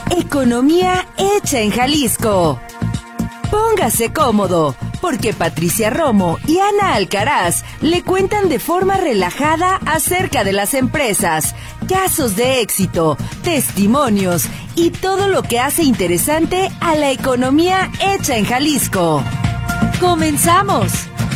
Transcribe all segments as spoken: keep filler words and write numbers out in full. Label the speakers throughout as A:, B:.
A: Economía hecha en Jalisco. Póngase cómodo, porque Patricia Romo y Ana Alcaraz le cuentan de forma relajada acerca de las empresas, casos de éxito, testimonios y todo lo que hace interesante a la economía hecha en Jalisco. ¡Comenzamos!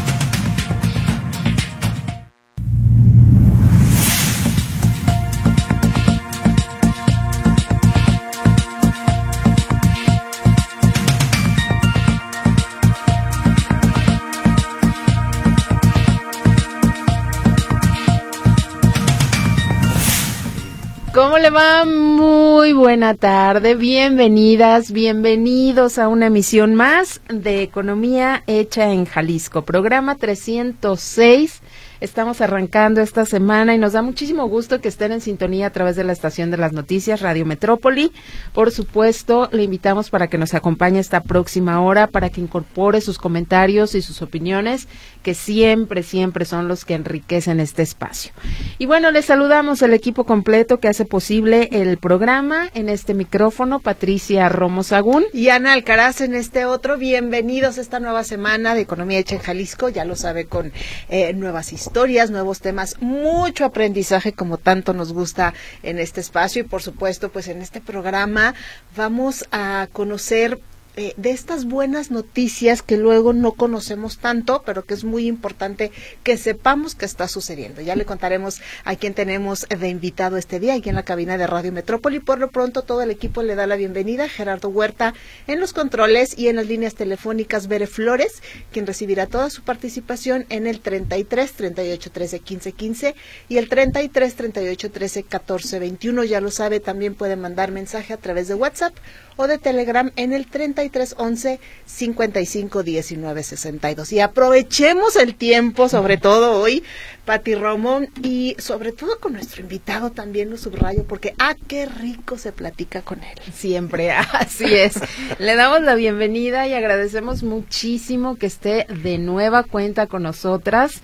B: ¿Cómo le va? Muy buena tarde, bienvenidas, bienvenidos a una emisión más de Economía Hecha en Jalisco, programa trescientos seis. Estamos arrancando esta semana y nos da muchísimo gusto que estén en sintonía a través de la estación de las noticias Radio Metrópoli. Por supuesto, le invitamos para que nos acompañe esta próxima hora, para que incorpore sus comentarios y sus opiniones, que siempre, siempre son los que enriquecen este espacio. Y bueno, les saludamos el equipo completo que hace posible el programa. En este micrófono, Patricia Romo Sagún
C: y Ana Alcaraz en este otro. Bienvenidos a esta nueva semana de Economía Hecha en Jalisco, ya lo sabe, con eh, nuevas historias, nuevos temas, mucho aprendizaje como tanto nos gusta en este espacio. Y por supuesto, pues en este programa vamos a conocer Eh, de estas buenas noticias que luego no conocemos tanto, pero que es muy importante que sepamos que está sucediendo. Ya le contaremos a quién tenemos de invitado este día aquí en la cabina de Radio Metrópoli. Por lo pronto, todo el equipo le da la bienvenida. Gerardo Huerta en los controles y en las líneas telefónicas Bere Flores, quien recibirá toda su participación en el treinta y tres, treinta y ocho, trece, quince, quince y el treinta y tres, treinta y ocho, trece, catorce, veintiuno. Ya lo sabe, también puede mandar mensaje a través de WhatsApp o de Telegram en el treinta y tres, once, cincuenta y cinco, diecinueve, sesenta y dos. Y aprovechemos el tiempo, sobre todo hoy, Pati Romo, y sobre todo con nuestro invitado también lo subrayo, porque ¡ah, qué rico se platica con él!
B: Siempre, así es. Le damos la bienvenida y agradecemos muchísimo que esté de nueva cuenta con nosotras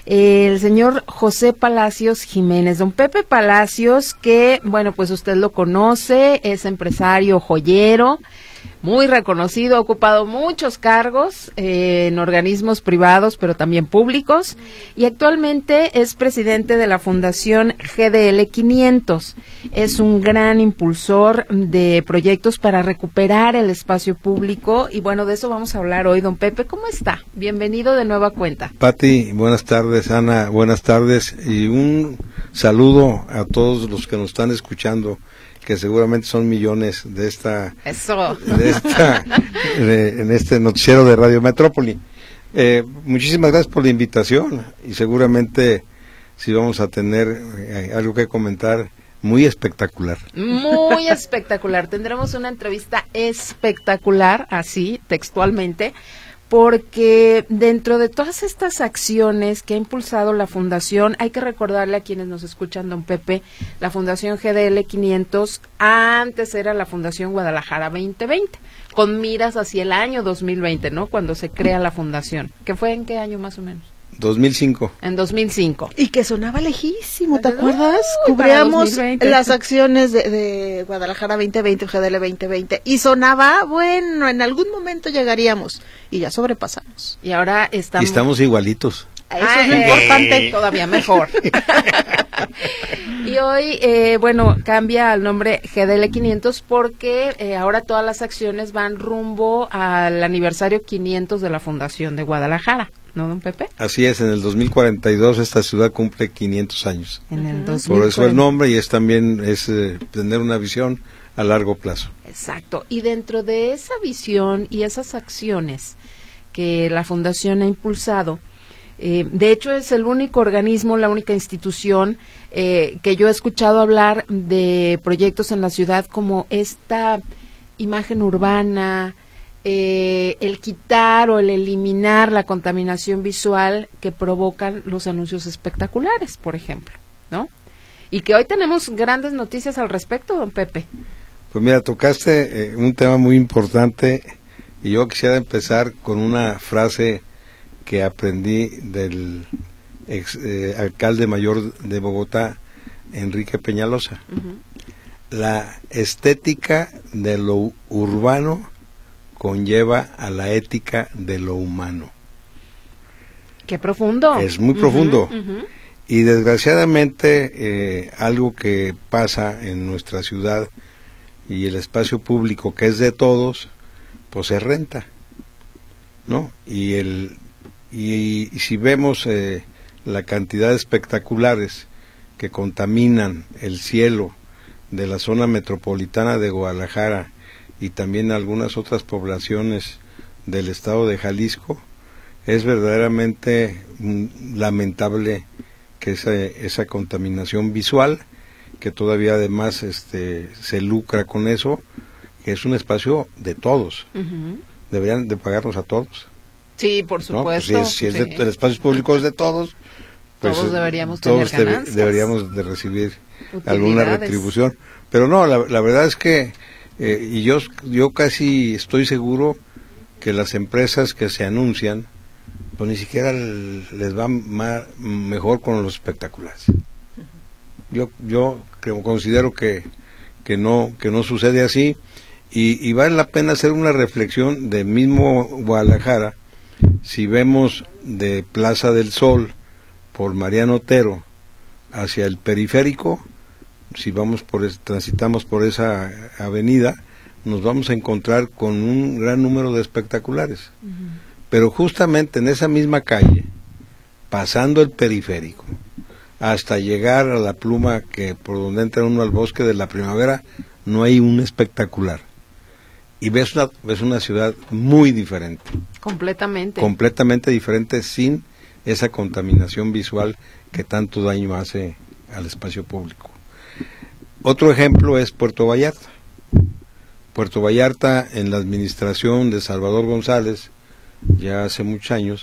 B: el señor José Palacios Jiménez. Don Pepe Palacios, que, bueno, pues usted lo conoce, es empresario joyero, muy reconocido, ha ocupado muchos cargos eh, en organismos privados, pero también públicos, y actualmente es presidente de la Fundación G D L quinientos. Es un gran impulsor de proyectos para recuperar el espacio público, y bueno, de eso vamos a hablar hoy. Don Pepe, ¿cómo está? Bienvenido de nueva cuenta.
D: Pati, buenas tardes. Ana, buenas tardes, y un saludo a todos los que nos están escuchando, que seguramente son millones de esta,
B: Eso.
D: de esta de, en este noticiero de Radio Metrópoli. Eh, muchísimas gracias por la invitación, y seguramente sí vamos a tener eh, algo que comentar muy espectacular.
B: Muy espectacular. Tendremos una entrevista espectacular, así, textualmente, porque dentro de todas estas acciones que ha impulsado la Fundación, hay que recordarle a quienes nos escuchan, don Pepe, la Fundación G D L quinientos antes era la Fundación Guadalajara veinte veinte, con miras hacia el año dos mil veinte, ¿no?, cuando se crea la Fundación. ¿Que fue en qué año más o menos?
D: dos mil cinco.
B: En dos mil cinco.
C: Y que sonaba lejísimo, ¿te acuerdas?
B: Uy,
C: Cubríamos las acciones de, de Guadalajara veinte veinte, G D L veinte veinte, y sonaba, bueno, en algún momento llegaríamos, y ya sobrepasamos.
B: Y ahora estamos...
D: Y estamos igualitos.
C: Eso ah, es lo eh, importante.
B: Todavía mejor. Y hoy, eh, bueno, cambia al nombre G D L quinientos porque eh, ahora todas las acciones van rumbo al aniversario quinientos de la Fundación de Guadalajara, ¿no, don Pepe?
D: Así es, en el dos mil cuarenta y dos esta ciudad cumple quinientos años.
B: En el dos mil cuarenta.
D: Por eso el nombre, y es también es eh, tener una visión a largo plazo.
B: Exacto. Y dentro de esa visión y esas acciones que la Fundación ha impulsado, Eh, de hecho, es el único organismo, la única institución eh, que yo he escuchado hablar de proyectos en la ciudad como esta imagen urbana, eh, el quitar o el eliminar la contaminación visual que provocan los anuncios espectaculares, por ejemplo, ¿no? Y que hoy tenemos grandes noticias al respecto, don Pepe.
D: Pues mira, tocaste eh, un tema muy importante, y yo quisiera empezar con una frase que aprendí del ex eh, alcalde mayor de Bogotá, Enrique Peñalosa. Uh-huh. La estética de lo urbano conlleva a la ética de lo humano.
B: Qué profundo.
D: Es muy profundo.
B: Uh-huh, uh-huh.
D: Y desgraciadamente eh, algo que pasa en nuestra ciudad y el espacio público que es de todos, pues se renta, ¿no? Y el y, y si vemos eh, la cantidad de espectaculares que contaminan el cielo de la zona metropolitana de Guadalajara y también algunas otras poblaciones del estado de Jalisco, es verdaderamente mm, lamentable que esa, esa contaminación visual, que todavía además este, se lucra con eso, que es un espacio de todos. Uh-huh. Deberían de pagarnos a todos.
B: Sí, por supuesto.
D: ¿no? Pues si es, si
B: sí.
D: es de, el espacio público es de todos, pues
B: todos deberíamos
D: todos
B: tener
D: debe, deberíamos de recibir alguna retribución. Pero no, la, la verdad es que, eh, y yo, yo casi estoy seguro que las empresas que se anuncian, pues ni siquiera les va más, mejor con los espectaculares. Yo yo creo, considero que que no que no sucede así y, y vale la pena hacer una reflexión del mismo Guadalajara. Si vemos de Plaza del Sol por Mariano Otero hacia el periférico, si vamos por es, transitamos por esa avenida, nos vamos a encontrar con un gran número de espectaculares. Uh-huh. Pero justamente en esa misma calle, pasando el periférico, hasta llegar a la Pluma, que por donde entra uno al Bosque de la Primavera, no hay un espectacular. Y ves una, ves una ciudad muy diferente.
B: Completamente.
D: Completamente diferente, sin esa contaminación visual que tanto daño hace al espacio público. Otro ejemplo es Puerto Vallarta. Puerto Vallarta, en la administración de Salvador González, ya hace muchos años,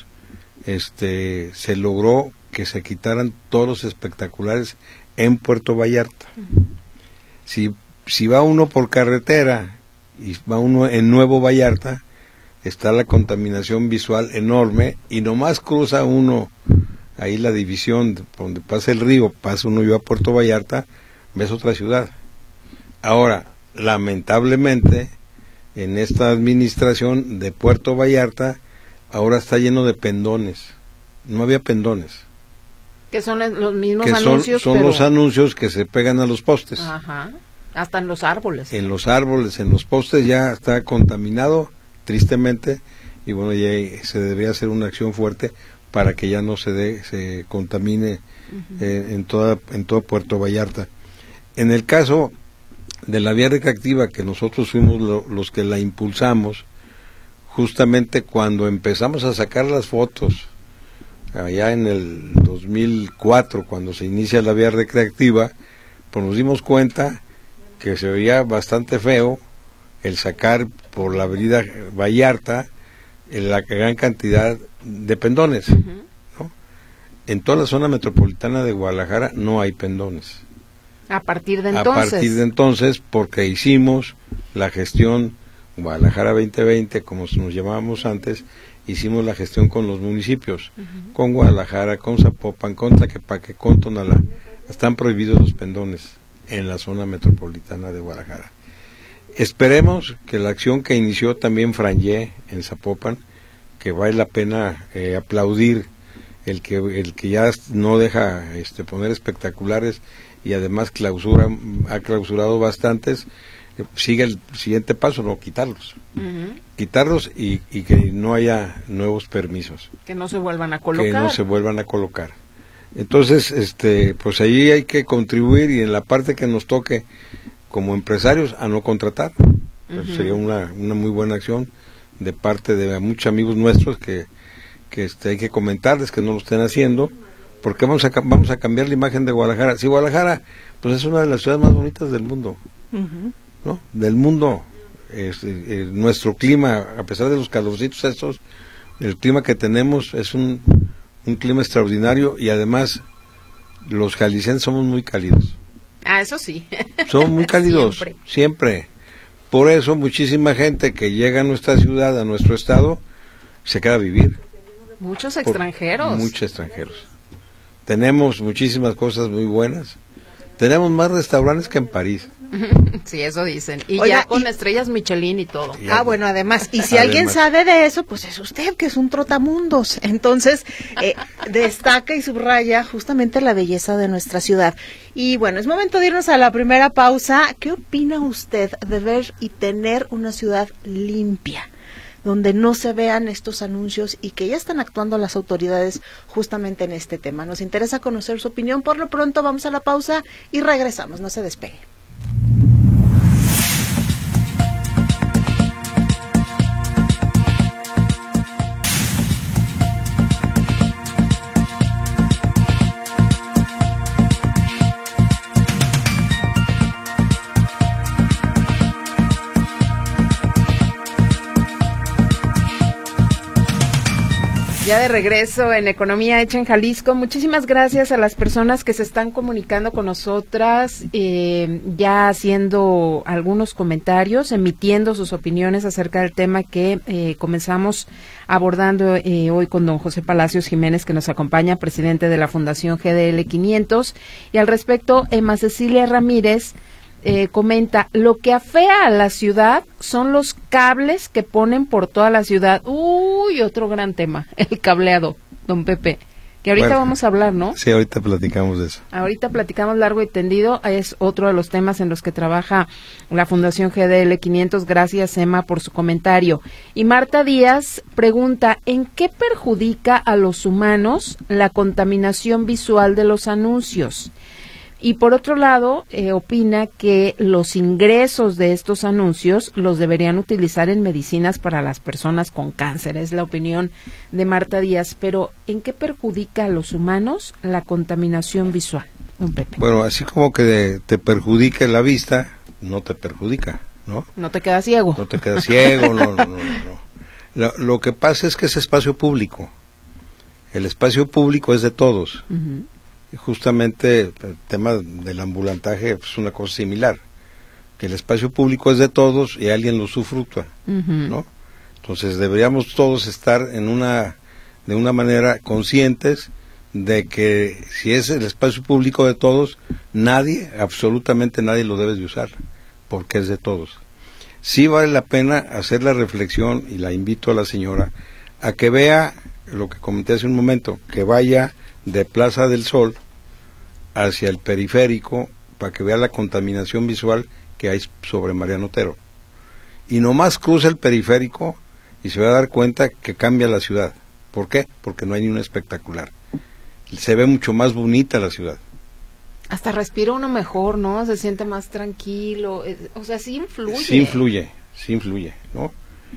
D: este, se logró que se quitaran todos los espectaculares en Puerto Vallarta. Uh-huh. Si, si va uno por carretera y va uno en Nuevo Vallarta, está la contaminación visual enorme y nomás cruza uno ahí la división donde pasa el río, pasa uno yo a Puerto Vallarta, ves otra ciudad. Ahora, lamentablemente, en esta administración de Puerto Vallarta, ahora está lleno de pendones. No había pendones.
B: Que son los mismos
D: que
B: anuncios.
D: Son, son
B: pero...
D: los anuncios que se pegan a los postes.
B: Ajá. Hasta en los árboles.
D: En los árboles, en los postes ya está contaminado, tristemente, y bueno, ya se debería hacer una acción fuerte para que ya no se de, se contamine uh-huh. eh, en toda en todo Puerto Vallarta. En el caso de la vía recreativa, que nosotros fuimos lo, los que la impulsamos, justamente cuando empezamos a sacar las fotos, allá en el dos mil cuatro, cuando se inicia la vía recreativa, pues nos dimos cuenta que se veía bastante feo el sacar por la avenida Vallarta en la gran cantidad de pendones, uh-huh. ¿no? En toda la zona metropolitana de Guadalajara no hay pendones.
B: A partir de entonces.
D: A partir de entonces, porque hicimos la gestión Guadalajara veinte veinte, como nos llamábamos antes, hicimos la gestión con los municipios, uh-huh. con Guadalajara, con Zapopan, con Tlaquepaque, con Tonalá. Están prohibidos los pendones en la zona metropolitana de Guadalajara. Esperemos que la acción que inició también Frangé en Zapopan, que vale la pena eh, aplaudir el que el que ya no deja este, poner espectaculares y además clausura ha clausurado bastantes, eh, sigue el siguiente paso, no quitarlos. Uh-huh. Quitarlos y, y que no haya nuevos permisos.
B: Que no se vuelvan a colocar.
D: Que no se vuelvan a colocar. Entonces, este, pues ahí hay que contribuir y en la parte que nos toque como empresarios a no contratar. Uh-huh. Sería una, una muy buena acción de parte de muchos amigos nuestros que, que este, hay que comentarles que no lo estén haciendo, porque vamos a, vamos a cambiar la imagen de Guadalajara. Si Guadalajara, pues es una de las ciudades más bonitas del mundo, uh-huh. ¿no? Del mundo. Es, eh, nuestro clima, a pesar de los calorcitos estos, el clima que tenemos es un, un clima extraordinario y además los jaliscienses somos muy cálidos.
B: Ah, eso sí.
D: Son muy cálidos, siempre. siempre. Por eso muchísima gente que llega a nuestra ciudad, a nuestro estado, se queda a vivir.
B: Muchos extranjeros.
D: Muchos extranjeros. Tenemos muchísimas cosas muy buenas. Tenemos más restaurantes que en París.
B: Sí, eso dicen. Y
C: Oiga,
B: ya con
C: y...
B: estrellas Michelin y todo.
C: Ah, bueno, además, y si
D: además.
C: alguien sabe de eso, pues es usted, que es un trotamundos. Entonces, eh, destaca y subraya justamente la belleza de nuestra ciudad. Y bueno, es momento de irnos a la primera pausa. ¿Qué opina usted de ver y tener una ciudad limpia, donde no se vean estos anuncios y que ya están actuando las autoridades justamente en este tema? Nos interesa conocer su opinión. Por lo pronto vamos a la pausa y regresamos, no se despegue.
B: Ya de regreso en Economía Hecha en Jalisco. Muchísimas gracias a las personas que se están comunicando con nosotras, eh, ya haciendo algunos comentarios, emitiendo sus opiniones acerca del tema que eh, comenzamos abordando eh, hoy con don José Palacios Jiménez, que nos acompaña, presidente de la Fundación G D L quinientos. Y al respecto, Emma Cecilia Ramírez Eh, comenta, lo que afea a la ciudad son los cables que ponen por toda la ciudad. Uy, otro gran tema, el cableado, don Pepe, que ahorita bueno, vamos a hablar, ¿no?
D: Sí, ahorita platicamos de eso.
B: Ahorita platicamos largo y tendido, es otro de los temas en los que trabaja la Fundación G D L quinientos. Gracias, Emma, por su comentario. Y Marta Díaz pregunta, ¿en qué perjudica a los humanos la contaminación visual de los anuncios? Y por otro lado, eh, opina que los ingresos de estos anuncios los deberían utilizar en medicinas para las personas con cáncer. Es la opinión de Marta Díaz. Pero, ¿en qué perjudica a los humanos la contaminación visual, don Pepe?
D: Bueno, así como que te perjudica la vista, no te perjudica, ¿no?
B: No te quedas ciego.
D: No te quedas ciego, no, no, no. no. Lo, lo que pasa es que es espacio público. El espacio público es de todos. Uh-huh. Justamente el tema del ambulantaje es pues, una cosa similar, que el espacio público es de todos y alguien lo usufructúa, uh-huh. ¿no? Entonces deberíamos todos estar en una de una manera conscientes de que si es el espacio público de todos, nadie, absolutamente nadie lo debe de usar, porque es de todos. Sí vale la pena hacer la reflexión, y la invito a la señora a que vea lo que comenté hace un momento, que vaya de Plaza del Sol hacia el periférico para que vea la contaminación visual que hay sobre Mariano Otero. Y nomás cruza el periférico y se va a dar cuenta que cambia la ciudad. ¿Por qué? Porque no hay ni una espectacular. Se ve mucho más bonita la ciudad.
B: Hasta respira uno mejor, ¿no? Se siente más tranquilo. O sea, sí influye.
D: Sí influye, sí influye, ¿no?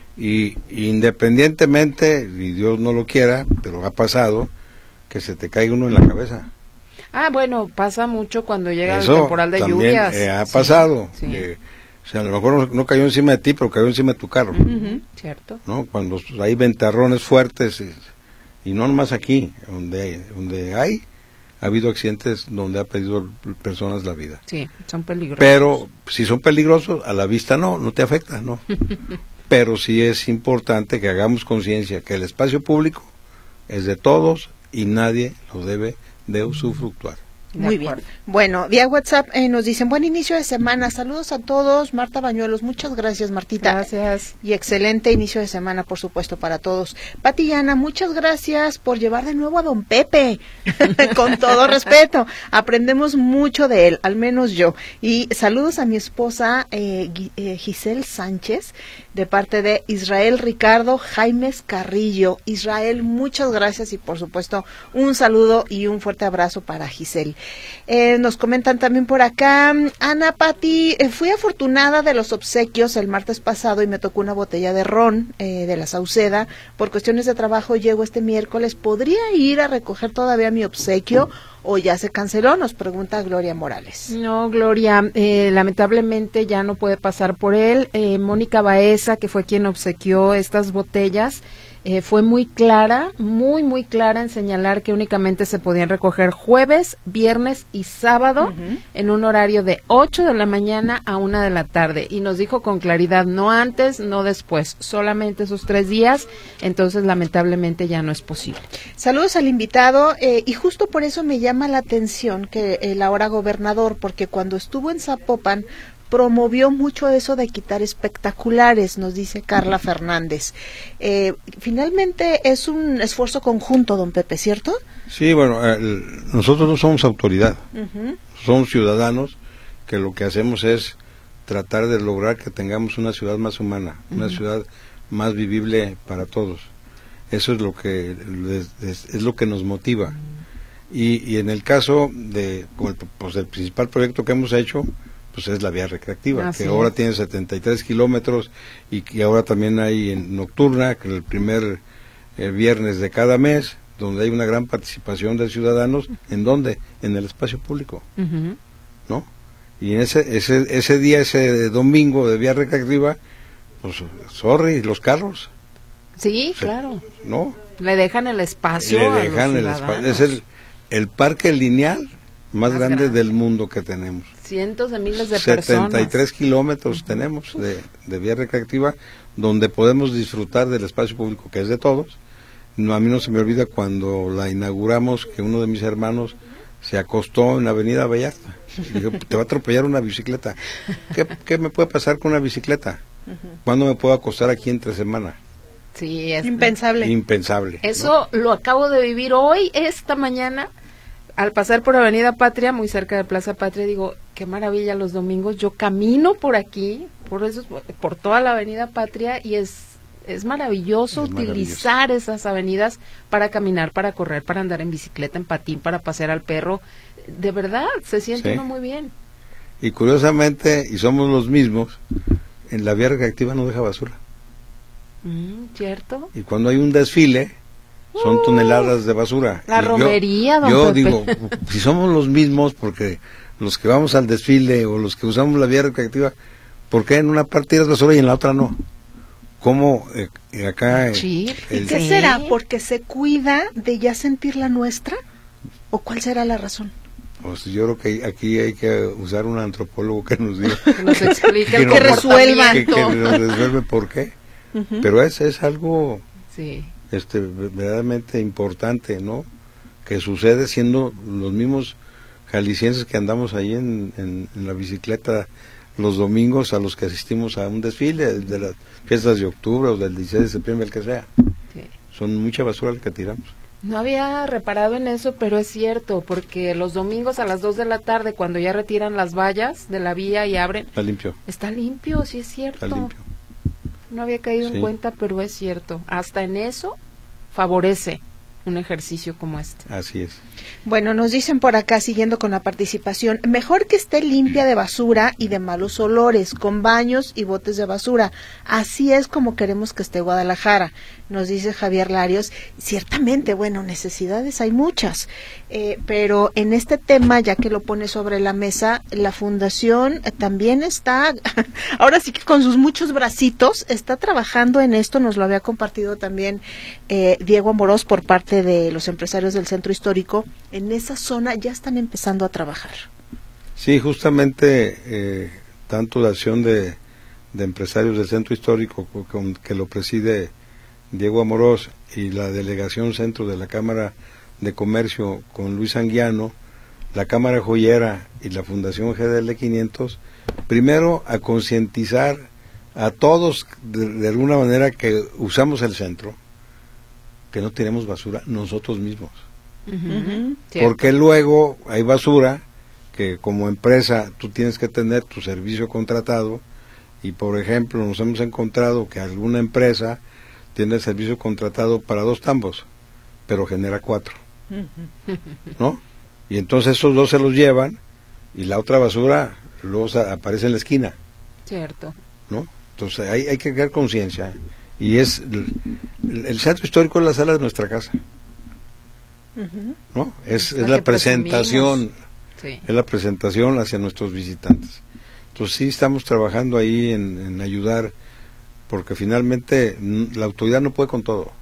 D: Y independientemente, y Dios no lo quiera, pero ha pasado, que se te caiga uno en la cabeza.
B: Ah, bueno, pasa mucho cuando llega
D: Eso
B: el temporal de
D: también,
B: lluvias.
D: Eh, ha sí, pasado.
B: Sí.
D: Que, o sea, a lo mejor no, no cayó encima de ti, pero cayó encima de tu carro.
B: Uh-huh, cierto.
D: ¿No? Cuando hay ventarrones fuertes, y, y no nomás aquí, donde, donde hay, ha habido accidentes donde ha perdido personas la vida.
B: Sí, son peligrosos.
D: Pero si son peligrosos, a la vista no, no te afecta, ¿no? Pero sí es importante que hagamos conciencia que el espacio público es de todos y nadie lo debe de usufructuar.
C: Muy bien. Bueno, vía WhatsApp eh, nos dicen, buen inicio de semana, saludos a todos, Marta Bañuelos, muchas gracias, Martita.
B: Gracias.
C: Y excelente inicio de semana, por supuesto, para todos. Pati y Ana, muchas gracias por llevar de nuevo a don Pepe, con todo respeto, aprendemos mucho de él, al menos yo. Y saludos a mi esposa eh, eh, Giselle Sánchez, de parte de Israel Ricardo Jaimes Carrillo. Israel, muchas gracias y por supuesto un saludo y un fuerte abrazo para Giselle. Eh, nos comentan también por acá, Ana, Pati, eh, fui afortunada de los obsequios el martes pasado y me tocó una botella de ron eh, de la Sauceda. Por cuestiones de trabajo llego este miércoles. ¿Podría ir a recoger todavía mi obsequio o ya se canceló? Nos pregunta Gloria Morales.
B: No, Gloria, eh, lamentablemente ya no puede pasar por él. Eh, Mónica Baeza, que fue quien obsequió estas botellas, Eh, fue muy clara, muy, muy clara en señalar que únicamente se podían recoger jueves, viernes y sábado uh-huh. en un horario de ocho de la mañana a una de la tarde. Y nos dijo con claridad, no antes, no después, solamente esos tres días. Entonces, lamentablemente ya no es posible.
C: Saludos al invitado eh, y justo por eso me llama la atención que el ahora gobernador, porque cuando estuvo en Zapopan, promovió mucho eso de quitar espectaculares, nos dice Carla Fernández. Eh, finalmente es un esfuerzo conjunto, don Pepe, ¿cierto?
D: Sí, bueno, el, nosotros no somos autoridad,
C: Uh-huh.
D: somos ciudadanos que lo que hacemos es tratar de lograr que tengamos una ciudad más humana, uh-huh. una ciudad más vivible para todos. Eso es lo que es, es lo que nos motiva. Uh-huh. Y, y en el caso de pues el principal proyecto que hemos hecho, pues es la vía recreativa, Así que es. ahora tiene setenta y tres kilómetros y que ahora también hay en nocturna, que el primer eh, viernes de cada mes, donde hay una gran participación de ciudadanos. ¿En dónde? En el espacio público, uh-huh. ¿no? Y en ese ese ese día, ese domingo de vía recreativa, pues, sorry, los carros.
B: Sí,
D: se,
B: claro.
D: ¿No?
B: Le dejan el espacio
D: Le
B: a
D: dejan
B: los
D: el espacio. Es el, el parque lineal más, más grande, grande del mundo que tenemos.
B: Cientos de miles de
D: setenta y tres
B: personas.
D: setenta y tres kilómetros uh-huh. tenemos de, de vía recreativa, donde podemos disfrutar del espacio público, que es de todos. No, a mí no se me olvida cuando la inauguramos, que uno de mis hermanos se acostó en la avenida Vallarta. Y dijo, te va a atropellar una bicicleta. ¿Qué, qué me puede pasar con una bicicleta? Uh-huh. ¿Cuándo me puedo acostar aquí entre semana?
B: Sí, es
C: impensable.
D: Impensable.
B: Eso ¿no? Lo acabo de vivir hoy, esta mañana, al pasar por Avenida Patria, muy cerca de Plaza Patria. Digo, qué maravilla los domingos. Yo camino por aquí, por eso, por toda la Avenida Patria, y es Es maravilloso es utilizar maravilloso. esas avenidas para caminar, para correr, para andar en bicicleta, en patín, para pasear al perro. De verdad, se siente sí. uno muy bien.
D: Y curiosamente, y somos los mismos, en la vía recreativa no deja basura.
B: Mm, ¿Cierto?
D: Y cuando hay un desfile, son uh, toneladas de basura.
B: La
D: y
B: romería,
D: yo,
B: don
D: Yo
B: Pepe.
D: digo, si somos los mismos, porque los que vamos al desfile o los que usamos la vía recreativa, ¿por qué en una parte tiras basura y en la otra no? ¿Cómo eh, acá?
B: Sí.
C: ¿Y qué sí. será? ¿Porque se cuida de ya sentir la nuestra? ¿O cuál será la razón?
D: Pues yo creo que aquí hay que usar un antropólogo que nos diga.
B: Que nos explique, que,
C: que, que resuelva.
D: Que, que nos resuelve por qué. Uh-huh. Pero es, es algo
B: sí.
D: este, verdaderamente importante, ¿no? Que sucede siendo los mismos jaliscienses que andamos ahí en, en, en la bicicleta los domingos, a los que asistimos a un desfile de las fiestas de octubre o del dieciséis de septiembre, el que sea. Sí. Son mucha basura la que tiramos.
B: No había reparado en eso, pero es cierto, porque los domingos a las dos de la tarde, cuando ya retiran las vallas de la vía y abren...
D: Está limpio.
B: Está limpio, sí es cierto.
D: Está limpio.
B: No había caído sí. en cuenta, pero es cierto. Hasta en eso favorece un ejercicio como este.
D: Así es.
C: Bueno, nos dicen por acá, siguiendo con la participación, mejor que esté limpia de basura y de malos olores, con baños y botes de basura. Así es como queremos que esté Guadalajara, nos dice Javier Larios. Ciertamente, bueno, necesidades hay muchas, eh, pero en este tema, ya que lo pone sobre la mesa, la fundación también está, ahora sí que con sus muchos bracitos, está trabajando en esto. Nos lo había compartido también eh, Diego Amorós por parte de los empresarios del Centro Histórico. En esa zona ya están empezando a trabajar.
D: Sí, justamente eh, tanto la acción de, de empresarios del Centro Histórico, con, que lo preside Diego Amorós, y la delegación centro de la Cámara de Comercio con Luis Anguiano, la Cámara Joyera y la Fundación G D L quinientos, primero a concientizar a todos de, de alguna manera que usamos el centro, que no tiremos basura nosotros mismos. Uh-huh. Porque luego hay basura que como empresa tú tienes que tener tu servicio contratado, y por ejemplo nos hemos encontrado que alguna empresa tiene el servicio contratado para dos tambos, pero genera cuatro, uh-huh. ¿no? Y entonces esos dos se los llevan y la otra basura luego aparece en la esquina.
B: Cierto.
D: ¿No? Entonces hay, hay que crear conciencia. Y es el, el centro histórico es la sala de nuestra casa, uh-huh. ¿no? Es, es la presentación, sí. es la presentación hacia nuestros visitantes. Entonces sí estamos trabajando ahí en, en ayudar, porque finalmente la autoridad no puede con todo.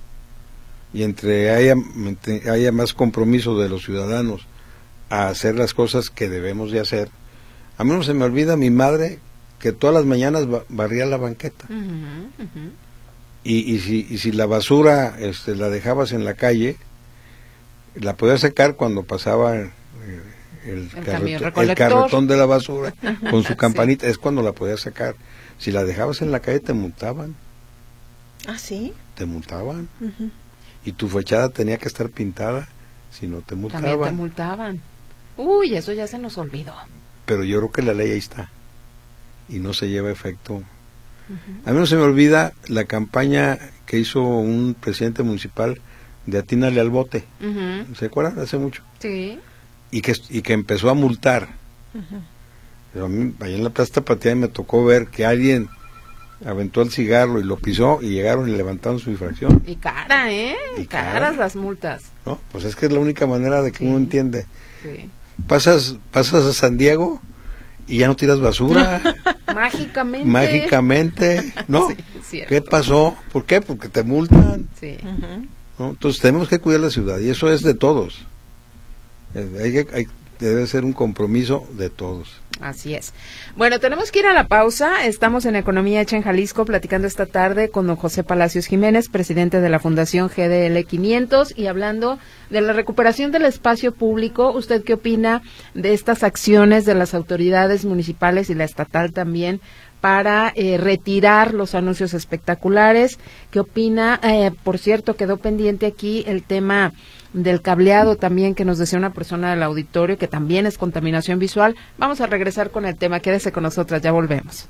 D: Y entre haya, entre haya más compromiso de los ciudadanos a hacer las cosas que debemos de hacer. A mí no se me olvida mi madre que todas las mañanas barría la banqueta. Uh-huh, uh-huh. Y, y, si, y si la basura este, la dejabas en la calle, la podías sacar cuando pasaba eh, el,
B: El
D: carretón, el carretón de la basura con su campanita, sí. Es cuando la podías sacar. Si la dejabas en la calle te multaban.
C: ¿Ah, sí?
D: Te multaban.
C: Uh-huh.
D: Y tu fachada tenía que estar pintada, si no te multaban.
B: También te multaban. Uy, eso ya se nos olvidó.
D: Pero yo creo que la ley ahí está y no se lleva efecto. Uh-huh. A mí no se me olvida la campaña que hizo un presidente municipal de atínale al bote. Uh-huh. ¿Se acuerdan? Hace mucho.
B: Sí.
D: Y que, y que empezó a multar. Uh-huh. Pero a mí, allá en la Plaza Tapatía me tocó ver que alguien aventó el cigarro y lo pisó y llegaron y levantaron su infracción.
B: Y cara, ¿eh? Y caras cara. Las multas.
D: No, pues es que es la única manera de que sí. Uno entiende.
B: Sí.
D: Pasas, pasas a San Diego y ya no tiras basura.
B: Mágicamente.
D: Mágicamente, ¿no?
B: Sí,
D: ¿qué pasó? ¿Por qué? Porque te multan.
B: Sí.
C: Uh-huh.
D: ¿No? Entonces tenemos que cuidar la ciudad y eso es de todos. Hay, hay, debe ser un compromiso de todos.
B: Así es. Bueno, tenemos que ir a la pausa. Estamos en Economía Hecha en Jalisco platicando esta tarde con don José Palacios Jiménez, presidente de la Fundación G D L quinientos, y hablando de la recuperación del espacio público. ¿Usted qué opina de estas acciones de las autoridades municipales y la estatal también para eh, retirar los anuncios espectaculares? ¿Qué opina? Eh, por cierto, quedó pendiente aquí el tema del cableado también, que nos decía una persona del auditorio, que también es contaminación visual. Vamos a regresar con el tema. Quédese con nosotras, ya volvemos.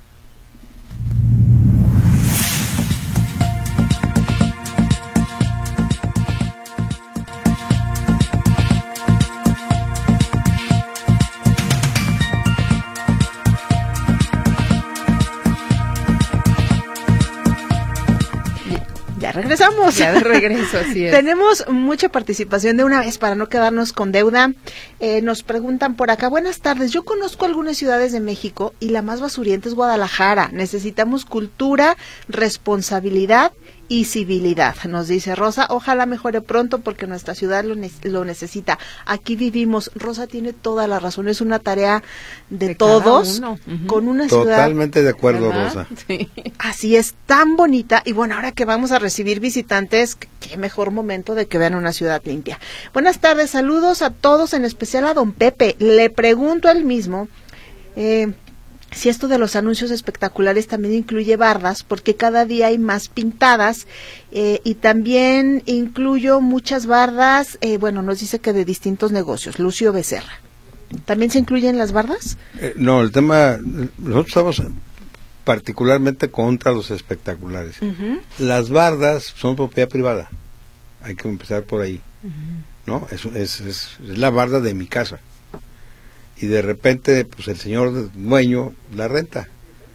C: Ya regresamos.
B: Ya de regreso, así es.
C: Tenemos mucha participación de una vez para no quedarnos con deuda. Eh, nos preguntan por acá, buenas tardes, yo conozco algunas ciudades de México y la más basurienta es Guadalajara. Necesitamos cultura, responsabilidad y civilidad, nos dice Rosa. Ojalá mejore pronto porque nuestra ciudad lo, ne- lo necesita. Aquí vivimos. Rosa tiene toda la razón, es una tarea de, de todos, uh-huh. Con una ciudad.
D: Totalmente de acuerdo, ¿verdad? Rosa.
B: Sí.
C: Así es, tan bonita. Y bueno, ahora que vamos a recibir visitantes, qué mejor momento de que vean una ciudad limpia. Buenas tardes, saludos a todos, en especial a don Pepe. Le pregunto a él mismo, eh, si esto de los anuncios espectaculares también incluye bardas, porque cada día hay más pintadas, eh, y también incluyo muchas bardas, eh, bueno, nos dice que de distintos negocios. Lucio Becerra. ¿También se incluyen las bardas?
D: Eh, no, el tema, nosotros estamos particularmente contra los espectaculares. Uh-huh. Las bardas son propiedad privada, hay que empezar por ahí, uh-huh. ¿No? Es, es, es, es la barda de mi casa. Y de repente, pues el señor dueño la renta,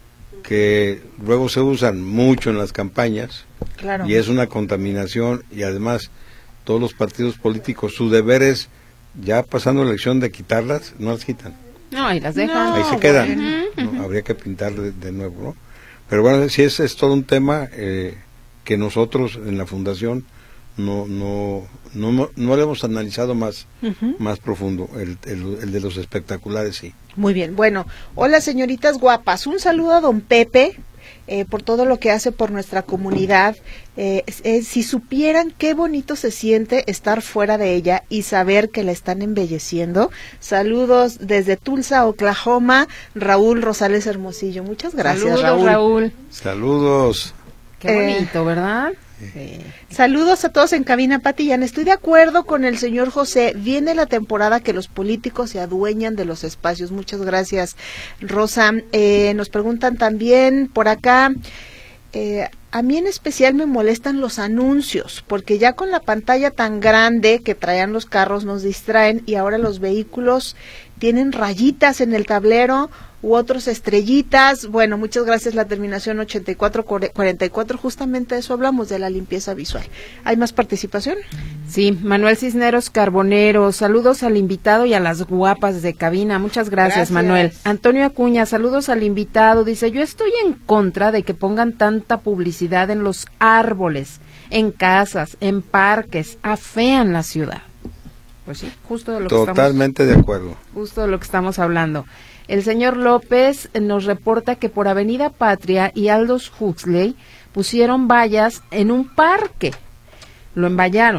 D: que luego se usan mucho en las campañas,
C: claro.
D: Y es una contaminación, y además todos los partidos políticos, su deber es, ya pasando la elección, de quitarlas, no las quitan.
B: No, ahí las dejan.
C: No,
D: ahí se quedan,
C: bueno.
D: ¿no? Habría que pintar de, de nuevo, ¿no? Pero bueno, sí es, es todo un tema eh, que nosotros en la Fundación no no no no, no lo hemos analizado más uh-huh. más profundo, el, el, el de los espectaculares, sí.
C: Muy bien, bueno, hola señoritas guapas, un saludo a don Pepe eh, por todo lo que hace por nuestra comunidad. Eh, eh, si supieran qué bonito se siente estar fuera de ella y saber que la están embelleciendo. Saludos desde Tulsa, Oklahoma, Raúl Rosales Hermosillo. Muchas gracias,
B: Saludos,
C: Raúl.
B: Raúl.
D: Saludos.
B: Qué bonito, eh, ¿verdad?
C: Sí. Saludos a todos en cabina, Pati Yan. Estoy de acuerdo con el señor José. Viene la temporada que los políticos se adueñan de los espacios. Muchas gracias, Rosa. Eh, nos preguntan también por acá. Eh, a mí en especial me molestan los anuncios, porque ya con la pantalla tan grande que traían los carros nos distraen y ahora los vehículos tienen rayitas en el tablero u otros estrellitas. Bueno, muchas gracias, la terminación ochenta y cuatro cuarenta y cuatro, justamente de eso hablamos, de la limpieza visual. ¿Hay más participación?
B: Sí, Manuel Cisneros Carbonero, saludos al invitado y a las guapas de cabina, muchas gracias, gracias. Manuel. Antonio Acuña, saludos al invitado, dice, yo estoy en contra de que pongan tanta publicidad en los árboles, en casas, en parques, afean la ciudad. Pues sí, justo de lo que
D: Totalmente
B: estamos,
D: de acuerdo.
B: Justo de lo que estamos hablando. El señor López nos reporta que por Avenida Patria y Aldous Huxley pusieron vallas en un parque, lo envallaron,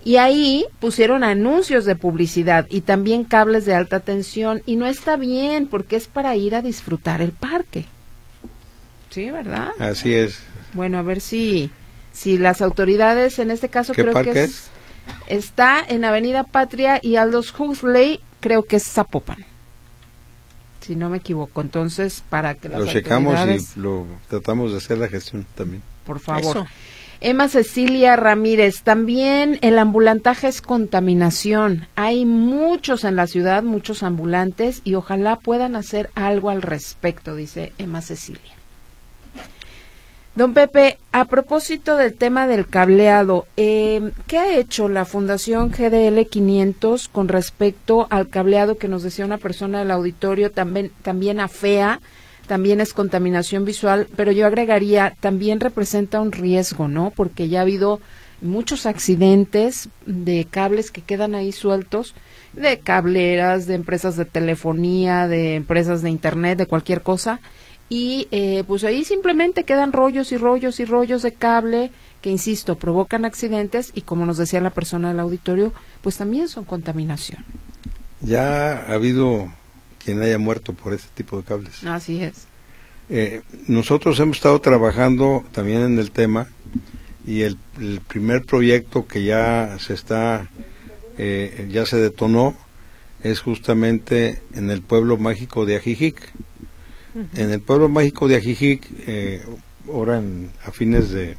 B: Y ahí pusieron anuncios de publicidad y también cables de alta tensión, y no está bien porque es para ir a disfrutar el parque. Sí, ¿verdad?
D: Así es.
B: Bueno, a ver si si las autoridades, en este caso
D: ¿Qué
B: creo
D: parque
B: que
D: es?
B: es, está en Avenida Patria y Aldous Huxley, creo que es Zapopan, si no me equivoco. Entonces, para que las
D: Lo checamos
B: autoridades,
D: y lo tratamos de hacer la gestión también.
B: por favor.
C: Eso.
B: Emma Cecilia Ramírez, también el ambulantaje es contaminación. Hay muchos en la ciudad, muchos ambulantes, y ojalá puedan hacer algo al respecto, dice Emma Cecilia. Don Pepe, a propósito del tema del cableado, eh, ¿qué ha hecho la Fundación G D L quinientos con respecto al cableado que nos decía una persona del auditorio, también, también afea? También es contaminación visual, pero yo agregaría, también representa un riesgo, ¿no? Porque ya ha habido muchos accidentes de cables que quedan ahí sueltos, de cableras, de empresas de telefonía, de empresas de internet, de cualquier cosa, y eh, pues ahí simplemente quedan rollos y rollos y rollos de cable que, insisto, provocan accidentes y, como nos decía la persona del auditorio, pues también son contaminación.
D: Ya ha habido quien haya muerto por este tipo de cables.
B: Así es.
D: Eh, nosotros hemos estado trabajando también en el tema, y el, el primer proyecto que ya se está, eh, ya se detonó, es justamente en el pueblo mágico de Ajijic. Uh-huh. En el pueblo mágico de Ajijic, eh, ahora en, a fines de,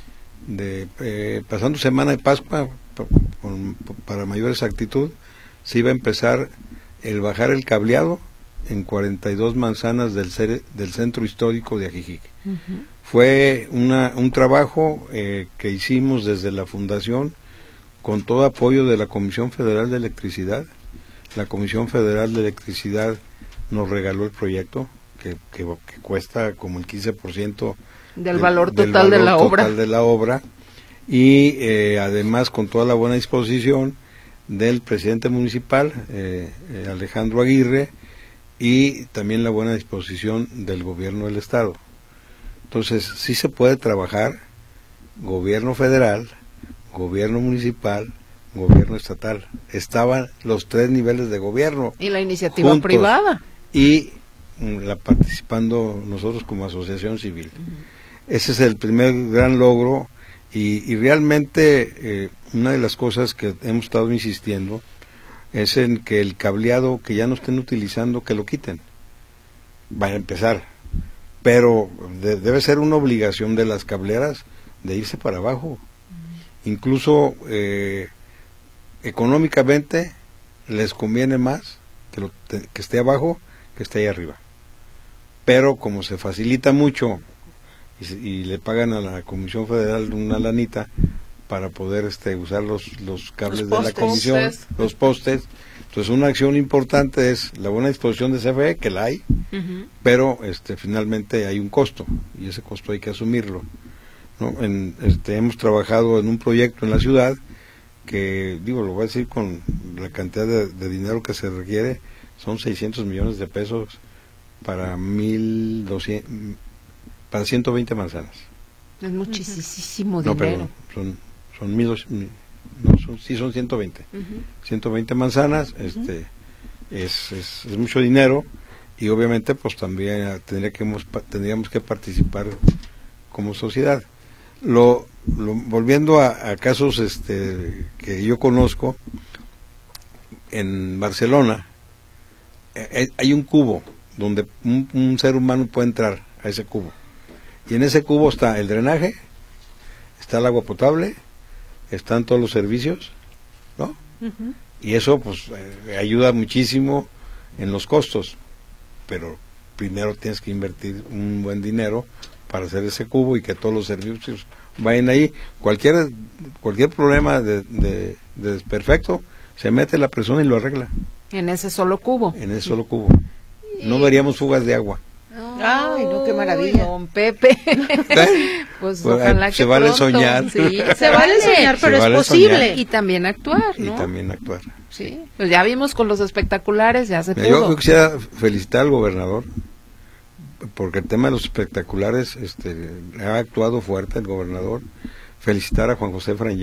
D: de eh, pasando semana de Pascua, pa, con, para mayor exactitud, se iba a empezar el bajar el cableado en cuarenta y dos manzanas del, ser, del centro histórico de Ajijic. Uh-huh. Fue una, un trabajo eh, que hicimos desde la fundación con todo apoyo de la Comisión Federal de Electricidad. La Comisión Federal de Electricidad nos regaló el proyecto, que, que, que cuesta como el quince por ciento
B: del,
D: del
B: valor total,
D: del valor
B: de, la
D: total
B: obra.
D: de la obra, y eh, además con toda la buena disposición del presidente municipal, eh, eh, Alejandro Aguirre, y también la buena disposición del gobierno del estado. Entonces, sí se puede trabajar gobierno federal, gobierno municipal, gobierno estatal. Estaban los tres niveles de gobierno.
B: Y la iniciativa
D: juntos,
B: privada.
D: Y la participando nosotros como asociación civil. Uh-huh. Ese es el primer gran logro. Y, y realmente eh, una de las cosas que hemos estado insistiendo es en que el cableado que ya no estén utilizando, que lo quiten. Va a empezar. Pero de, debe ser una obligación de las cableras de irse para abajo. Uh-huh. Incluso eh, económicamente les conviene más que, lo, que esté abajo que esté ahí arriba. Pero como se facilita mucho y, y le pagan a la Comisión Federal una lanita para poder este usar los, los cables los postes, de la comisión, postes. los postes. Entonces una acción importante es la buena disposición de C F E, que la hay, uh-huh. pero este finalmente hay un costo, y ese costo hay que asumirlo, ¿no? En, este, hemos trabajado en un proyecto en la ciudad que, digo, lo voy a decir con la cantidad de, de dinero que se requiere, son seiscientos millones de pesos para mil doscientos, para ciento veinte manzanas.
B: Es muchísimo
D: no,
B: dinero.
D: Perdón, son son mil, no, son, sí son ciento veinte. Uh-huh. ciento veinte manzanas, uh-huh. este es, es, es mucho dinero, y obviamente pues también tendría que, tendríamos que participar como sociedad. Lo, lo volviendo a, a casos este que yo conozco, en Barcelona eh, hay un cubo donde un, un ser humano puede entrar a ese cubo, y en ese cubo está el drenaje, está el agua potable, están todos los servicios, ¿no? Uh-huh. Y eso pues eh, ayuda muchísimo en los costos, pero primero tienes que invertir un buen dinero para hacer ese cubo y que todos los servicios vayan ahí. Cualquier cualquier problema de, de, de desperfecto, se mete la persona y lo arregla.
B: En ese solo cubo.
D: En ese solo cubo. No veríamos fugas de agua.
C: Ay, no, qué maravilla.
B: Don Pepe. Pues, pues ojalá
D: se
B: que
D: vale
B: pronto.
D: soñar.
B: Sí,
C: se vale soñar, pero es
D: vale
C: posible.
D: Soñar.
B: Y también actuar, ¿no?
D: Y también actuar.
B: Sí, pues ya vimos con los espectaculares, ya se
D: Mira,
B: pudo.
D: Yo quisiera felicitar al gobernador, porque el tema de los espectaculares este, ha actuado fuerte el gobernador. Felicitar a Juan José Frangé,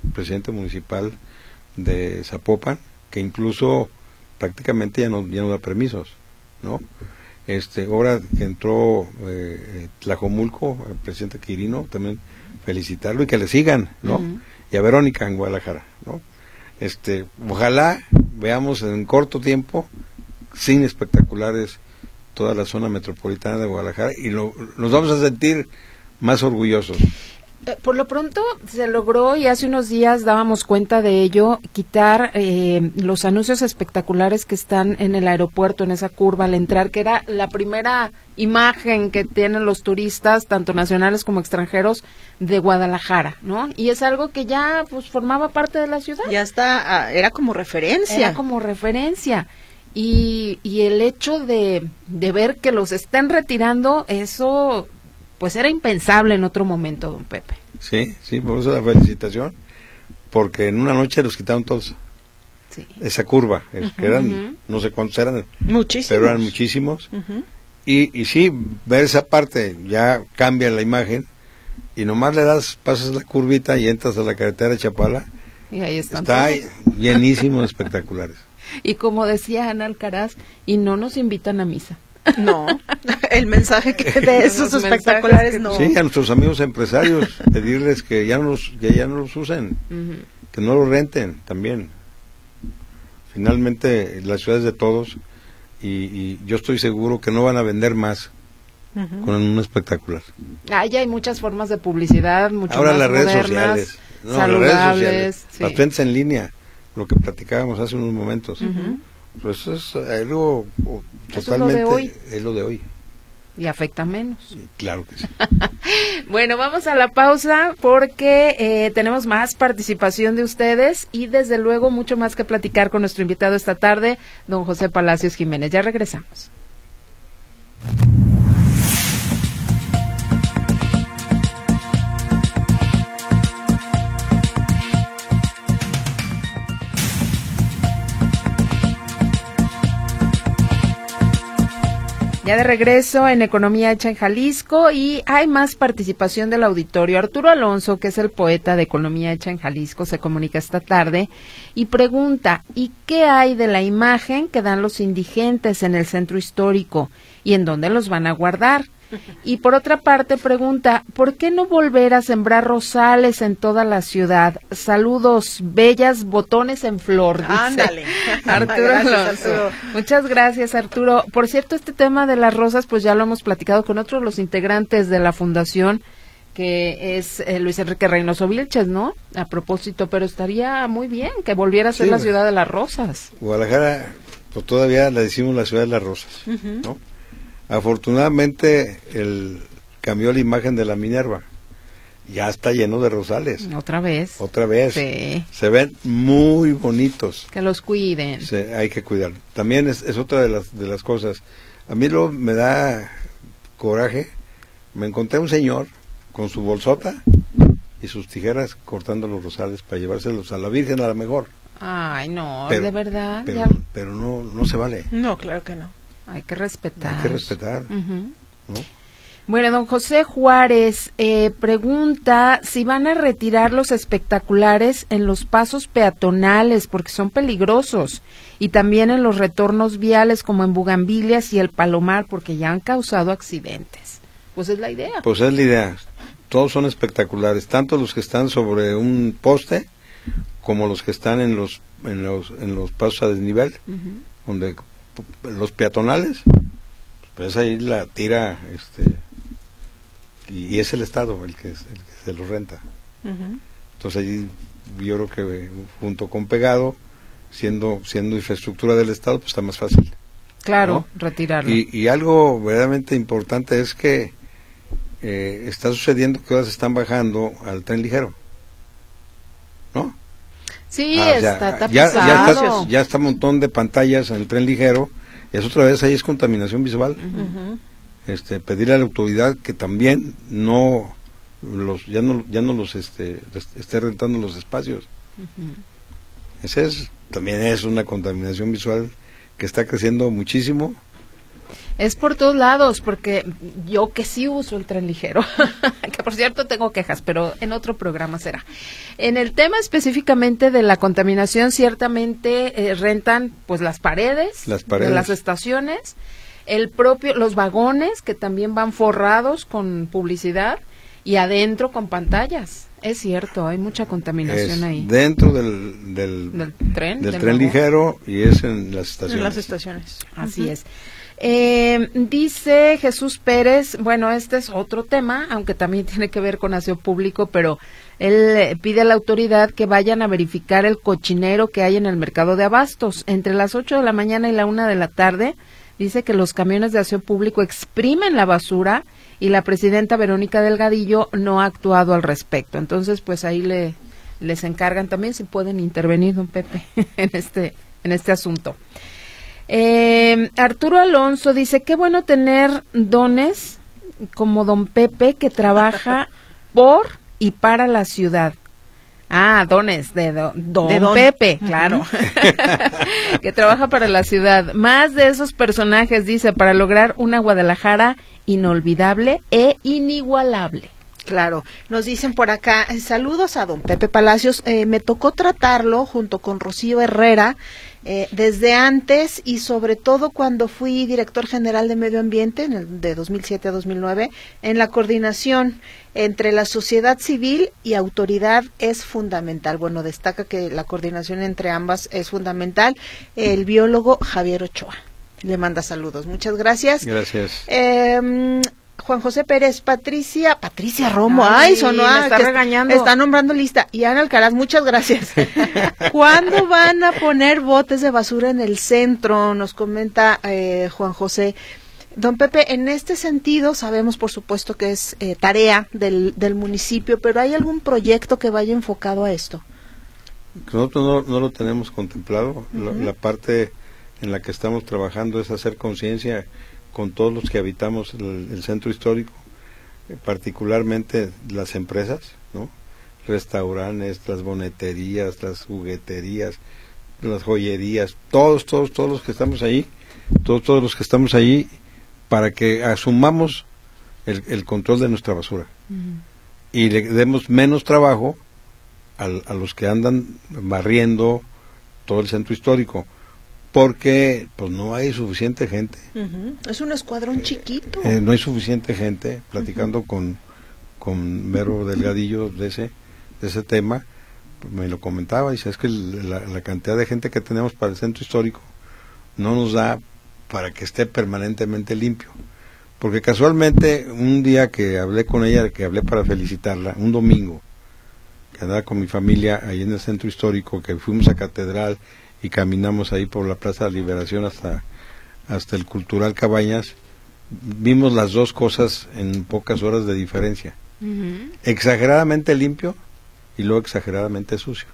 D: presidente municipal de Zapopan, que incluso prácticamente ya no, ya no da permisos, ¿no? Este, ahora que entró eh, Tlajomulco, el presidente Quirino, también felicitarlo y que le sigan, ¿no? Uh-huh. Y a Verónica en Guadalajara, ¿no? Este, ojalá veamos en corto tiempo, sin espectaculares, toda la zona metropolitana de Guadalajara y lo, nos vamos a sentir más orgullosos.
B: Por lo pronto se logró, y hace unos días dábamos cuenta de ello, quitar eh, los anuncios espectaculares que están en el aeropuerto, en esa curva al entrar, que era la primera imagen que tienen los turistas, tanto nacionales como extranjeros, de Guadalajara, ¿no? Y es algo que ya pues formaba parte de la ciudad.
C: Ya está, era como referencia.
B: Era como referencia. Y, y el hecho de, de ver que los están retirando, eso pues era impensable en otro momento, don Pepe.
D: Sí, sí, por eso la felicitación, porque en una noche los quitaron todos. Sí. Esa curva, uh-huh, que eran, uh-huh. no sé cuántos eran,
C: muchísimos.
D: Pero eran muchísimos. Uh-huh. y, y sí, ver esa parte, ya cambia la imagen, y nomás le das, pasas la curvita y entras a la carretera de Chapala,
B: y ahí están
D: está todos. Llenísimo de espectaculares.
B: Y como decía Ana Alcaraz, y no nos invitan a misa.
C: No, el mensaje que de esos espectaculares no.
D: Sí, a nuestros amigos empresarios, pedirles que ya no los, que ya no los usen, uh-huh. que no los renten también. Finalmente, la ciudad es de todos y, y yo estoy seguro que no van a vender más uh-huh. con un espectacular.
B: Ah, ya hay muchas formas de publicidad, mucho
D: Ahora
B: más
D: las redes
B: modernas,
D: sociales, no,
B: saludables,
D: las redes sociales,
B: sí.
D: las ventas en línea, lo que platicábamos hace unos momentos.
B: Uh-huh.
D: Pues eso es algo totalmente,
B: eso es lo de hoy.
D: Es lo de hoy.
B: Y afecta menos.
D: Sí, claro que sí.
B: Bueno, vamos a la pausa porque eh, tenemos más participación de ustedes y desde luego mucho más que platicar con nuestro invitado esta tarde, don José Palacios Jiménez. Ya regresamos. Ya de regreso en Economía Hecha en Jalisco y hay más participación del auditorio. Arturo Alonso, que es el poeta de Economía Hecha en Jalisco, se comunica esta tarde y pregunta, ¿y qué hay de la imagen que dan los indigentes en el centro histórico y en dónde los van a guardar? Y por otra parte pregunta, ¿por qué no volver a sembrar rosales en toda la ciudad? Saludos, bellas botones en flor, dice.
C: Ándale.
B: Arturo
C: Gracias,
B: Alonso.
C: Arturo.
B: Muchas gracias, Arturo. Por cierto, este tema de las rosas, pues ya lo hemos platicado con otros de los integrantes de la fundación, que es eh, Luis Enrique Reynoso Vilches, ¿no? A propósito, pero estaría muy bien que volviera a ser sí, la ciudad de las rosas.
D: Guadalajara, pues todavía le decimos la ciudad de las rosas, uh-huh. ¿no? Afortunadamente, el cambió la imagen de la Minerva. Ya está lleno de rosales.
B: Otra vez.
D: Otra vez.
B: Sí.
D: Se ven muy bonitos.
B: Que los cuiden.
D: Sí, hay que cuidarlos. También es, es otra de las de las cosas. A mí lo me da coraje. Me encontré un señor con su bolsota y sus tijeras cortando los rosales para llevárselos a la Virgen a la mejor.
B: Ay, no,
D: pero,
B: de verdad.
D: Pero,
B: ya...
D: pero no, no se vale.
C: No, claro que no.
B: Hay que respetar.
D: Hay que respetar.
B: Uh-huh.
D: ¿No?
B: Bueno, don José Juárez eh, pregunta si van a retirar los espectaculares en los pasos peatonales porque son peligrosos y también en los retornos viales como en Bugambilias y el Palomar porque ya han causado accidentes. Pues es la idea.
D: Pues es la idea. Todos son espectaculares, tanto los que están sobre un poste como los que están en los en los en los pasos a desnivel, uh-huh. donde los peatonales, pues ahí la tira, este, y, y es el Estado el que, el que se lo renta. Uh-huh. Entonces ahí yo creo que junto con pegado, siendo siendo infraestructura del Estado, pues está más fácil.
B: Claro,
D: ¿no?
B: Retirarlo.
D: Y, y algo verdaderamente importante es que eh, está sucediendo que ahora se están bajando al tren ligero, ¿no?
B: Sí,
D: ah,
B: está
D: ya,
B: tapizado.
D: Ya, ya, está, ya está un montón de pantallas en el tren ligero, y es otra vez ahí es contaminación visual.
B: Uh-huh.
D: Este, pedirle a la autoridad que también no los ya no ya no los este esté rentando los espacios. Uh-huh. Ese es también es una contaminación visual que está creciendo muchísimo.
B: Es por todos lados, porque yo que sí uso el tren ligero, que por cierto tengo quejas, pero en otro programa será. En el tema específicamente de la contaminación, ciertamente eh, rentan pues las paredes,
D: las paredes
B: de las estaciones, el propio, los vagones que también van forrados con publicidad y adentro con pantallas. Es cierto, hay mucha contaminación
D: es
B: ahí.
D: Dentro del, del,
B: del tren,
D: del
B: del
D: tren
B: vagón.
D: ligero y es en las estaciones.
C: En las estaciones.
B: Así
C: Uh-huh.
B: es. Eh, dice Jesús Pérez, bueno, este es otro tema, aunque también tiene que ver con aseo público, pero él eh, pide a la autoridad que vayan a verificar el cochinero que hay en el mercado de abastos. Entre las ocho de la mañana y la una de la tarde, dice que los camiones de aseo público exprimen la basura y la presidenta Verónica Delgadillo no ha actuado al respecto. Entonces, pues ahí le les encargan también si pueden intervenir, don Pepe, en este en este asunto. Eh, Arturo Alonso dice, qué bueno tener dones como don Pepe que trabaja por y para la ciudad. Ah, dones de do, don,
C: de don
B: Pepe, claro, que trabaja para la ciudad. Más de esos personajes, dice, para lograr una Guadalajara inolvidable e inigualable.
C: Claro, nos dicen por acá, eh, saludos a don Pepe Palacios, eh, me tocó tratarlo junto con Rocío Herrera eh, desde antes y sobre todo cuando fui director general de Medio Ambiente en el, de dos mil siete a dos mil nueve, en la coordinación entre la sociedad civil y autoridad es fundamental. Bueno, destaca que la coordinación entre ambas es fundamental. El biólogo Javier Ochoa le manda saludos, muchas gracias.
D: Gracias.
C: Eh, Juan José Pérez, Patricia, Patricia Romo,
B: Ay,
C: ay, sonó,
B: me
C: ah,
B: está
C: que
B: regañando.
C: Está nombrando lista. Y Ana Alcaraz, muchas gracias. ¿Cuándo van a poner botes de basura en el centro? Nos comenta eh, Juan José. Don Pepe, en este sentido, sabemos por supuesto que es eh, tarea del, del municipio, pero ¿hay algún proyecto que vaya enfocado a esto?
D: Nosotros no, no lo tenemos contemplado.
C: Uh-huh.
D: la, la parte en la que estamos trabajando es hacer conciencia con todos los que habitamos el, el centro histórico, eh, particularmente las empresas, ¿no? Restaurantes, las boneterías, las jugueterías, las joyerías, todos, todos, todos los que estamos ahí, todos, todos los que estamos ahí, para que asumamos el, el control de nuestra basura uh-huh. y le demos menos trabajo a, a los que andan barriendo todo el centro histórico, porque pues no hay suficiente gente.
C: Uh-huh. Es un escuadrón eh, chiquito.
D: Eh, no hay suficiente gente. Platicando uh-huh. con con Vero Delgadillo de ese de ese tema, pues me lo comentaba, y dice, es que la, la cantidad de gente que tenemos para el centro histórico no nos da para que esté permanentemente limpio. Porque casualmente un día que hablé con ella, que hablé para felicitarla, un domingo, que andaba con mi familia ahí en el centro histórico, que fuimos a Catedral y caminamos ahí por la Plaza de Liberación hasta, hasta el Cultural Cabañas, vimos las dos cosas en pocas horas de diferencia. Uh-huh. Exageradamente limpio y luego exageradamente sucio.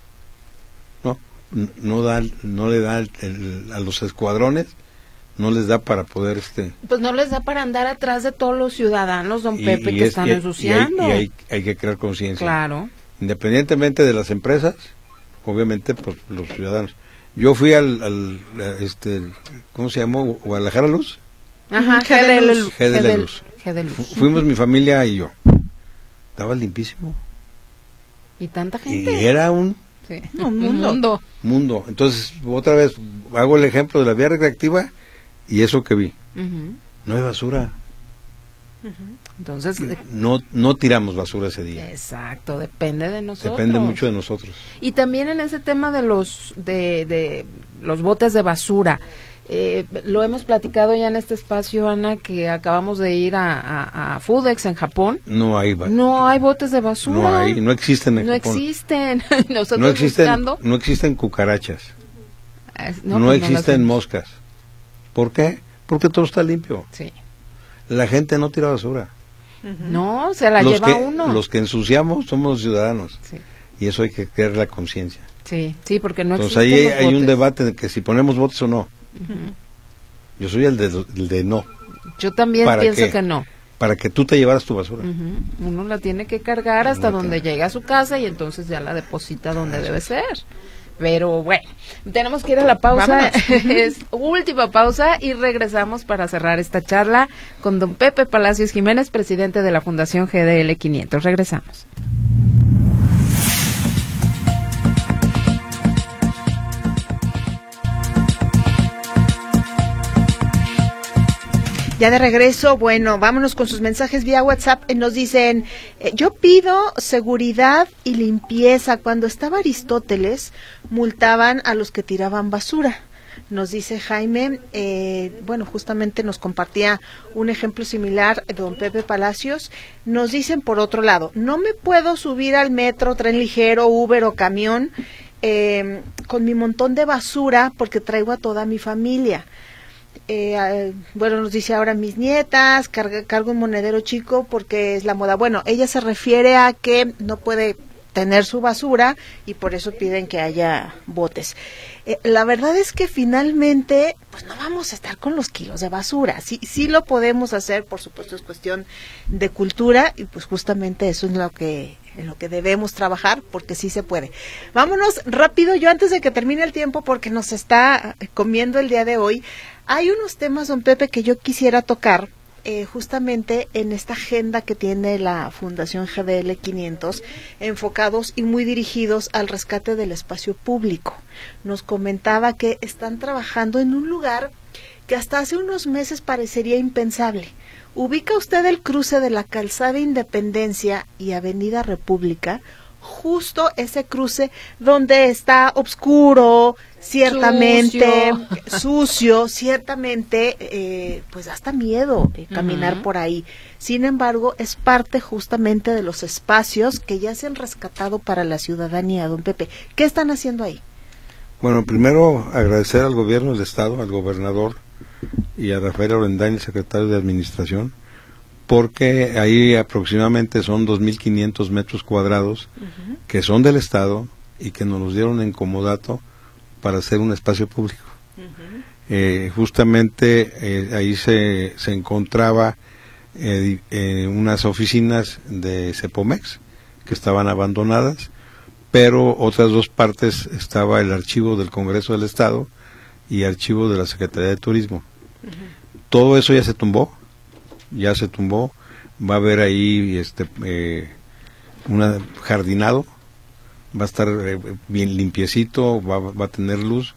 D: No, no da, no le da el, el, a los escuadrones, no les da para poder este.
B: Pues no les da para andar atrás de todos los ciudadanos, don Pepe, y, y que es, están y, ensuciando.
D: Y hay, y hay, hay que crear conciencia.
B: Claro.
D: Independientemente de las empresas, obviamente, pues los ciudadanos. Yo fui al, al este, ¿cómo se llamó? Guadalajara Luz.
B: Ajá, G de Luz.
D: G de Luz.
B: G de Luz.
D: Fuimos mi familia y yo. Estaba limpísimo.
B: Y tanta gente.
D: Y era un,
B: sí.
C: un mundo.
B: mundo.
D: Mundo. Entonces, otra vez, hago el ejemplo de la vía recreativa y eso que vi. Uh-huh. No hay basura.
B: Uh-huh. Entonces
D: no no tiramos basura ese día.
B: Exacto, depende de nosotros.
D: Depende mucho de nosotros.
B: Y también en ese tema de los de, de los botes de basura, eh, lo hemos platicado ya en este espacio, Ana, que acabamos de ir a, a, a Fudex en Japón.
D: No hay
B: no hay botes de basura.
D: No hay, no existen en
B: no
D: Japón.
B: Existen. Nosotros
D: no existen.
B: Buscando.
D: No existen cucarachas.
B: No,
D: no
B: pues
D: existen
B: no
D: moscas. ¿Por qué? Porque todo está limpio.
B: Sí.
D: La gente no tira basura.
B: Uh-huh. No, se la
D: los
B: lleva
D: que,
B: uno.
D: Los que ensuciamos somos los ciudadanos.
B: Sí.
D: Y eso hay que crear la conciencia.
B: Sí, sí, porque no
D: Entonces
B: existen
D: ahí
B: los
D: hay
B: botes.
D: un debate de que si ponemos botes o no.
B: Uh-huh.
D: Yo soy el de, el de no.
B: Yo también
D: ¿Para
B: pienso
D: qué?
B: que no.
D: Para que tú te llevaras tu basura.
B: Uh-huh. Uno la tiene que cargar hasta no donde llega a su casa y entonces ya la deposita donde eso. Debe ser. Pero bueno, tenemos que ir a la pausa, es última pausa y regresamos para cerrar esta charla con don Pepe Palacios Jiménez, presidente de la Fundación G D L quinientos. Regresamos.
C: Ya de regreso, bueno, vámonos con sus mensajes vía WhatsApp. Eh, nos dicen, eh, yo pido seguridad y limpieza. Cuando estaba Aristóteles, multaban a los que tiraban basura. Nos dice Jaime, eh, bueno, justamente nos compartía un ejemplo similar, don Pepe Palacios. Nos dicen por otro lado, no me puedo subir al metro, tren ligero, Uber o camión eh, con mi montón de basura porque traigo a toda mi familia. Eh, bueno, nos dice ahora mis nietas, carga, cargo un monedero chico porque es la moda. Bueno, ella se refiere a que no puede tener su basura y por eso piden que haya botes. Eh, la verdad es que finalmente, pues no vamos a estar con los kilos de basura. Sí, sí lo podemos hacer, por supuesto es cuestión de cultura y pues justamente eso es lo que en lo que debemos trabajar porque sí se puede. Vámonos rápido, yo antes de que termine el tiempo porque nos está comiendo el día de hoy. Hay unos temas, don Pepe, que yo quisiera tocar eh, justamente en esta agenda que tiene la Fundación G D L quinientos, enfocados y muy dirigidos al rescate del espacio público. Nos comentaba que están trabajando en un lugar que hasta hace unos meses parecería impensable. ¿Ubica usted el cruce de la Calzada Independencia y Avenida República? Justo ese cruce donde está oscuro, ciertamente sucio, sucio ciertamente, eh, pues hasta miedo eh, caminar uh-huh. por ahí. Sin embargo, es parte justamente de los espacios que ya se han rescatado para la ciudadanía, don Pepe. ¿Qué están haciendo ahí?
D: Bueno, primero agradecer al gobierno del estado, al gobernador y a Rafael Orendain, el secretario de Administración, porque ahí aproximadamente son dos mil quinientos metros cuadrados uh-huh. que son del estado y que nos los dieron en comodato para hacer un espacio público. Uh-huh. Eh, justamente eh, ahí se, se encontraba eh, eh, unas oficinas de Cepomex que estaban abandonadas, pero otras dos partes estaba el archivo del Congreso del Estado y archivo de la Secretaría de Turismo. Uh-huh. Todo eso ya se tumbó, ya se tumbó, va a haber ahí este eh, un jardinado, va a estar eh, bien limpiecito, va, va a tener luz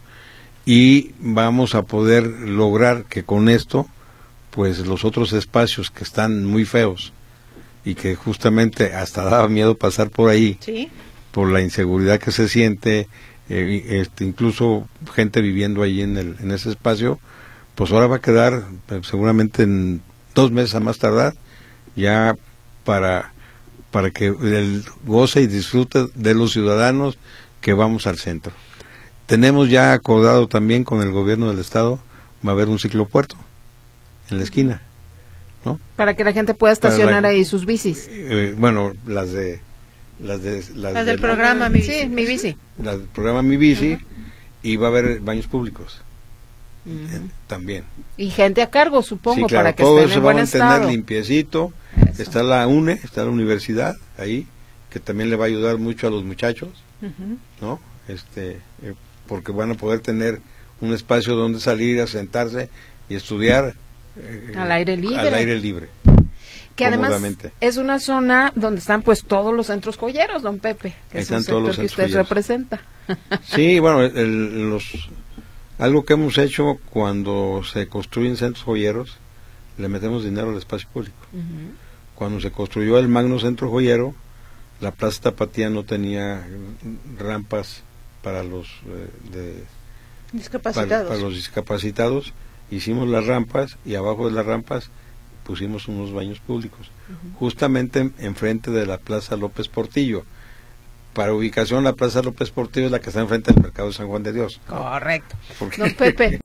D: y vamos a poder lograr que con esto pues los otros espacios que están muy feos y que justamente hasta daba miedo pasar por ahí, ¿sí? Por la inseguridad que se siente, eh, este, incluso gente viviendo ahí en, el, en ese espacio, pues ahora va a quedar eh, seguramente en dos meses a más tardar ya para para que el goce y disfrute de los ciudadanos que vamos al centro. Tenemos ya acordado también con el gobierno del estado, va a haber un ciclopuerto en la esquina, ¿no?
B: Para que la gente pueda estacionar la, ahí sus bicis.
D: Eh, bueno, las de las de las,
C: las
D: de
C: del
D: la,
C: programa Mi Bici.
B: Sí, Mi Bici.
D: Las del programa Mi Bici, uh-huh. y va a haber baños públicos.
B: Uh-huh.
D: Eh, también.
B: Y gente a cargo, supongo,
D: sí, claro,
B: para que
D: todo
B: estén
D: eso
B: en buen
D: va a
B: estado.
D: tener limpiecito. Eso. Está la UNE, está la universidad ahí, que también le va a ayudar mucho a los muchachos, uh-huh. ¿no? Este, eh, porque van a poder tener un espacio donde salir a sentarse y estudiar
B: eh, al aire libre.
D: Al aire libre.
B: Que además es una zona donde están pues todos los centros joyeros, don Pepe, que
D: están
B: es un
D: todos los
B: sector que usted
D: joyeros.
B: Representa.
D: Sí, bueno, el, los algo que hemos hecho cuando se construyen centros joyeros, le metemos dinero al espacio público. Uh-huh. Cuando se construyó el Magno Centro Joyero, la Plaza Tapatía no tenía rampas para los eh, de,
C: discapacitados.
D: Para, para los discapacitados. Hicimos las rampas y abajo de las rampas pusimos unos baños públicos, uh-huh. justamente enfrente de la Plaza López Portillo. Para ubicación, la Plaza López Portillo es la que está enfrente del Mercado de San Juan de Dios.
B: Correcto.
D: Porque
B: Don Pepe,